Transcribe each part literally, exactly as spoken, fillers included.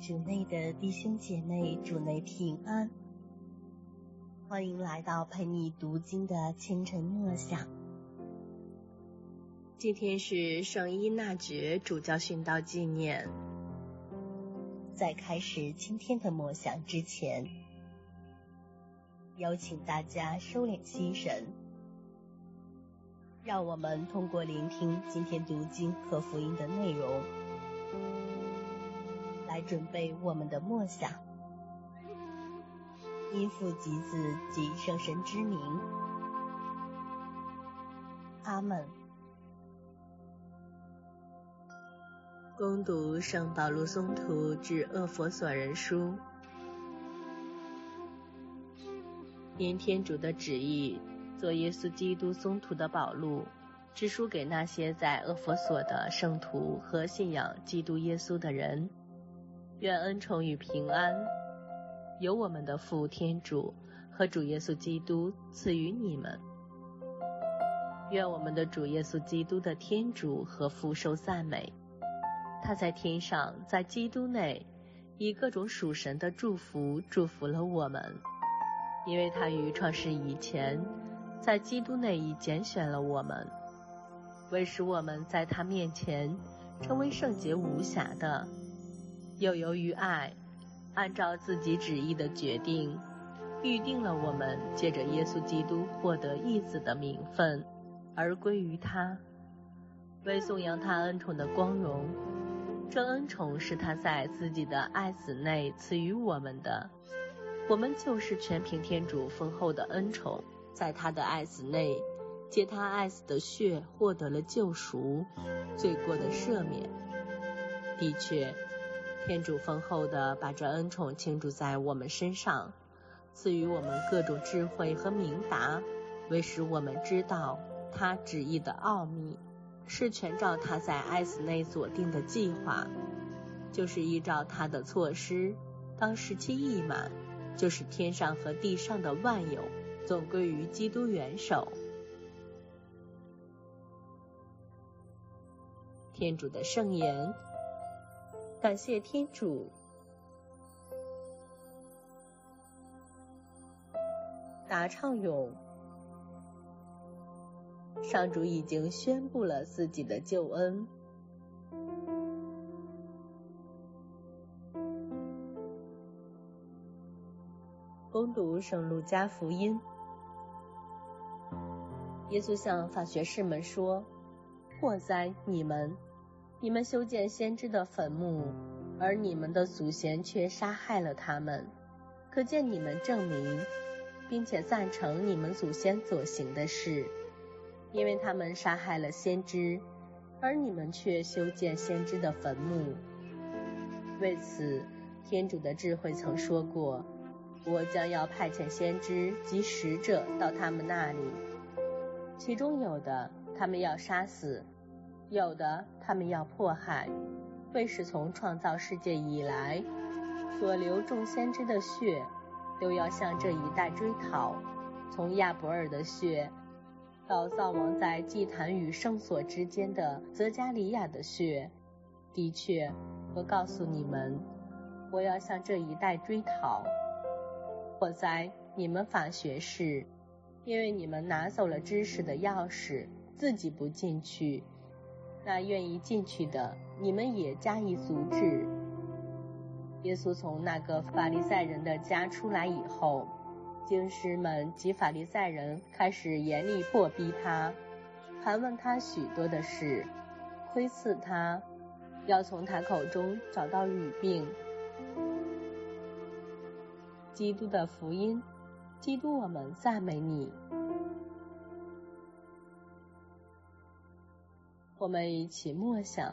主内的弟兄姐妹，主内平安。欢迎来到陪你读经的清晨默想。今天是圣依纳爵主教殉道纪念。在开始今天的默想之前，邀请大家收敛心神，让我们通过聆听今天读经和福音的内容，来准备我们的默想。因父及子及圣神之名，阿们。恭读圣保禄宗徒致厄弗所人书。因天主的旨意，做耶稣基督宗徒的保禄，致书给那些在厄弗所的圣徒和信仰基督耶稣的人，愿恩宠与平安由我们的父天主和主耶稣基督赐予你们。愿我们的主耶稣基督的天主和父受赞美。他在天上，在基督内，以各种属神的祝福祝福了我们，因为他于创世以前，在基督内已拣选了我们，为使我们在他面前成为圣洁无瑕的，又由于爱，按照自己旨意的决定，预定了我们借着耶稣基督获得义子的名分，而归于他，为颂扬他恩宠的光荣。这恩宠是他在自己的爱子内赐予我们的，我们就是全凭天主丰厚的恩宠，在他的爱子内，借他爱子的血获得了救赎，罪过的赦免。的确，天主丰厚地把这恩宠倾注在我们身上，赐予我们各种智慧和明达，为使我们知道他旨意的奥秘，是全照他在爱子内所定的计划，就是依照他的措施，当时期一满，就是天上和地上的万有总归于基督元首。天主的圣言。感谢天主。答唱咏。上主已经宣布了自己的救恩。恭读圣路加福音。耶稣向法学士们说：祸哉你们！你们修建先知的坟墓，而你们的祖先却杀害了他们。可见你们证明，并且赞成你们祖先所行的事，因为他们杀害了先知，而你们却修建先知的坟墓。为此，天主的智慧曾说过：我将要派遣先知及使者到他们那里，其中有的他们要杀死，有的他们要迫害，为使从创造世界以来所流众先知的血都要向这一代追讨，从亚伯尔的血到造王在祭坛与圣所之间的泽加利亚的血。的确，我告诉你们，我要向这一代追讨。祸哉你们法学士，因为你们拿走了知识的钥匙，自己不进去，那愿意进去的，你们也加以阻止。耶稣从那个法利赛人的家出来以后，经师们及法利赛人开始严厉迫逼他，盘问他许多的事，窥刺他，要从他口中找到语病。基督的福音。基督，我们赞美你。我们一起默想。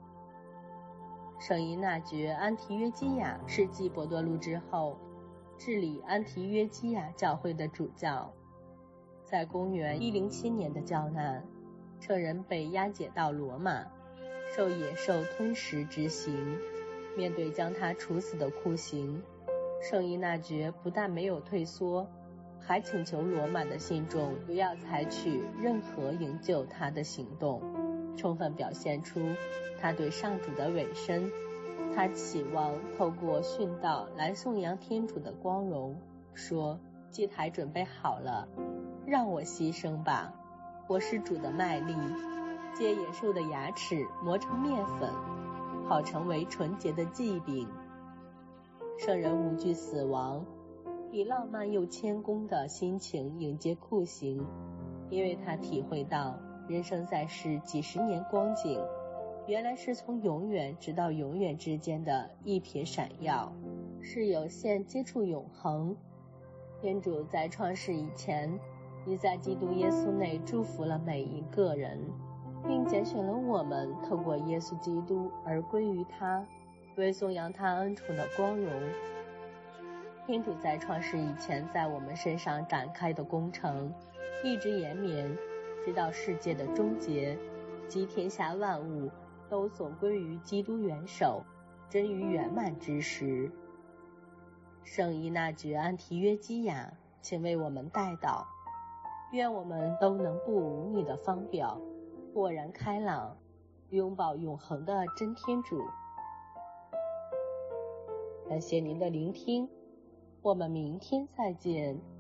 圣依纳爵安提约基亚是继伯多禄之后治理安提约基亚教会的主教。在公元一零七年的教难，圣人被押解到罗马，受野兽吞食之刑。面对将他处死的酷刑，圣依纳爵不但没有退缩，还请求罗马的信众不要采取任何营救他的行动，充分表现出他对上主的委身。他他期望透过殉道来颂扬天主的光荣，说祭台准备好了，让我牺牲吧，我是主的麦粒，借野兽的牙齿磨成面粉，好成为纯洁的祭饼。圣人无惧死亡，以浪漫又谦恭的心情迎接酷刑，因为他体会到人生在世几十年光景，原来是从永远直到永远之间的一瞥闪耀，是有限接触永恒。天主在创世以前，已在基督耶稣内祝福了每一个人，并拣选了我们透过耶稣基督而归于他，为颂扬他恩宠的光荣。天主在创世以前在我们身上展开的工程，一直延绵，直到世界的终结，即天下万物都总归于基督元首，臻于圆满之时。圣依纳爵安提约基亚，请为我们代祷，愿我们都能不无你的方表，豁然开朗，拥抱永恒的真天主。感谢您的聆听，我们明天再见。